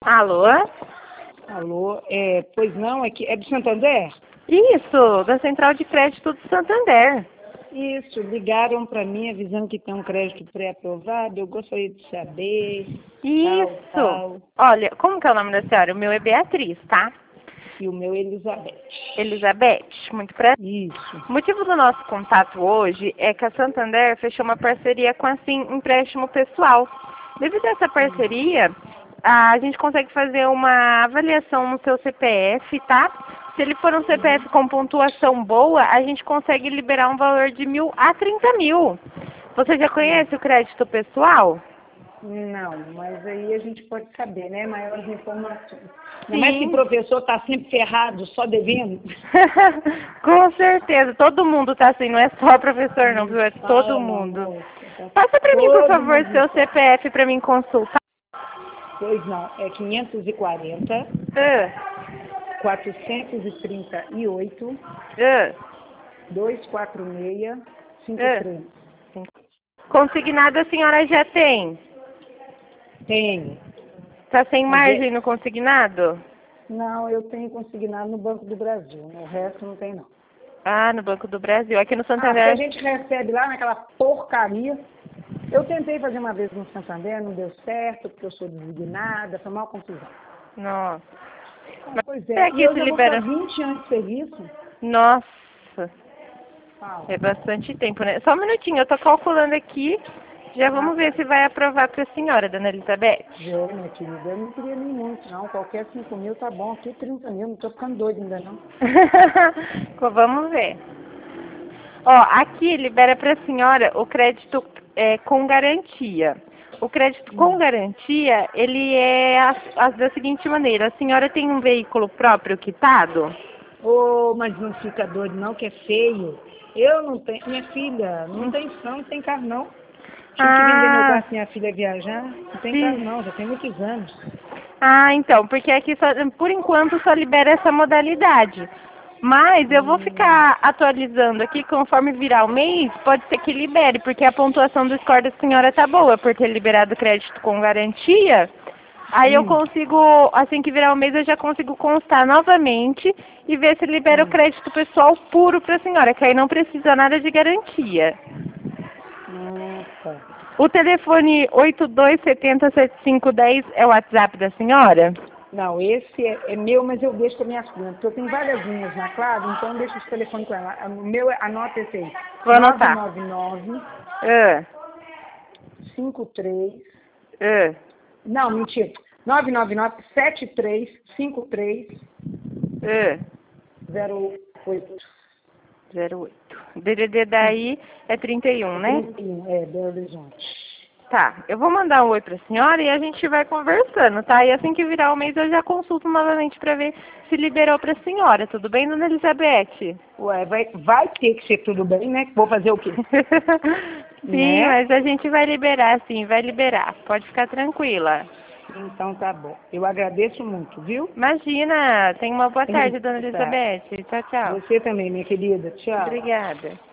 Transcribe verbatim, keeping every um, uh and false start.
Alô? Alô, é, pois não, é, que, é do Santander? Isso, da Central de Crédito do Santander. Isso, ligaram para mim avisando que tem um crédito pré-aprovado, eu gostaria de saber, tal, Isso. tal, Olha, como que é o nome da senhora? O meu é Beatriz, tá? e o meu é Elizabeth. Elizabeth, muito prazer. Isso. O motivo do nosso contato hoje é que a Santander fechou uma parceria com a Sim Empréstimo Pessoal. Devido a essa parceria, a gente consegue fazer uma avaliação no seu C P F, tá? Se ele for um C P F com pontuação boa, a gente consegue liberar um valor de mil a trinta mil. Você já conhece o crédito pessoal? Não, mas aí a gente pode saber, né, maiores informações. Não Sim. é que o professor está sempre ferrado, só devendo? Com certeza, todo mundo tá assim, não é só professor não, viu? É todo Fala, mundo. moça, tá Passa pra mim, por todo favor, mundo. seu C P F pra mim consultar. Pois não, é quinhentos e quarenta, Ah, quatrocentos e trinta e oito, ah, duzentos e quarenta e seis, cinquenta e três. ah. Consignado a senhora já tem? Tenho. Tá sem Mas margem é- no consignado? Não, eu tenho consignado no Banco do Brasil. O resto não tem, não. Ah, no Banco do Brasil. Aqui no Ah, porque a Santander. gente recebe lá naquela porcaria. Eu tentei fazer uma vez no Santander, não deu certo, porque eu sou designada, foi uma confusão. Nossa. Ah, Mas pois até é, e aqui eu se já vou para libera. vinte anos de serviço. Nossa, Fala. é bastante tempo, né? Só um minutinho, eu tô calculando aqui. Já Ah, vamos ver se vai aprovar para a senhora, dona Elizabeth. é, minha querida, eu não queria nem muito, não. Qualquer cinco mil tá bom, aqui trinta mil, não tô ficando doido ainda, não. Vamos ver. Ó, aqui libera para a senhora o crédito é, com garantia. O crédito com Hum. garantia, ele é a, a- da seguinte maneira. A senhora tem um veículo próprio quitado? Ô, mas não fica doido, não, que é feio. Eu não tenho, minha filha, não tem som, não tem carro, não. Tive que vender meu Ah, carro pra minha filha viajar. Não tem carro, sim. não, já tem muitos anos. Ah, então, porque aqui só, por enquanto só libera essa modalidade. Mas eu vou Hum, ficar atualizando aqui, conforme virar o mês, pode ser que libere, porque a pontuação do score da senhora tá boa, por ter liberado crédito com garantia. Aí eu hum, consigo, assim que virar o mês, eu já consigo constar novamente e ver se libera o hum. crédito pessoal puro para a senhora, que aí não precisa nada de garantia. Ah, tá. O telefone oito dois sete zero sete cinco um zero é o WhatsApp da senhora? Não, esse é, é meu, mas eu deixo com a minha filha, porque eu tenho várias linhas na Claro, então eu deixo esse telefone com ela. O meu, é- anota esse aí. Vou anotar. nove nove nove, Ah, cinco três, ah, não, mentira. nove nove nove, sete três cinco três ah. zero oito. zero oito. D D D daí é trinta e um, É né? trinta e um, é, Belo Horizonte. Tá, eu vou mandar um oi pra senhora e a gente vai conversando, tá? E assim que virar o mês eu já consulto novamente pra ver se liberou pra senhora, tudo bem, dona Elizabeth? Ué, vai, vai ter que ser tudo bem, né? Vou fazer o quê? Sim, Né? mas a gente vai liberar, sim, vai liberar. Pode ficar tranquila. Então tá bom. Eu agradeço muito, viu? Imagina, tenha uma boa tarde, dona Tá. Elizabeth. Tchau, tchau. Você também, minha querida. Tchau. Obrigada.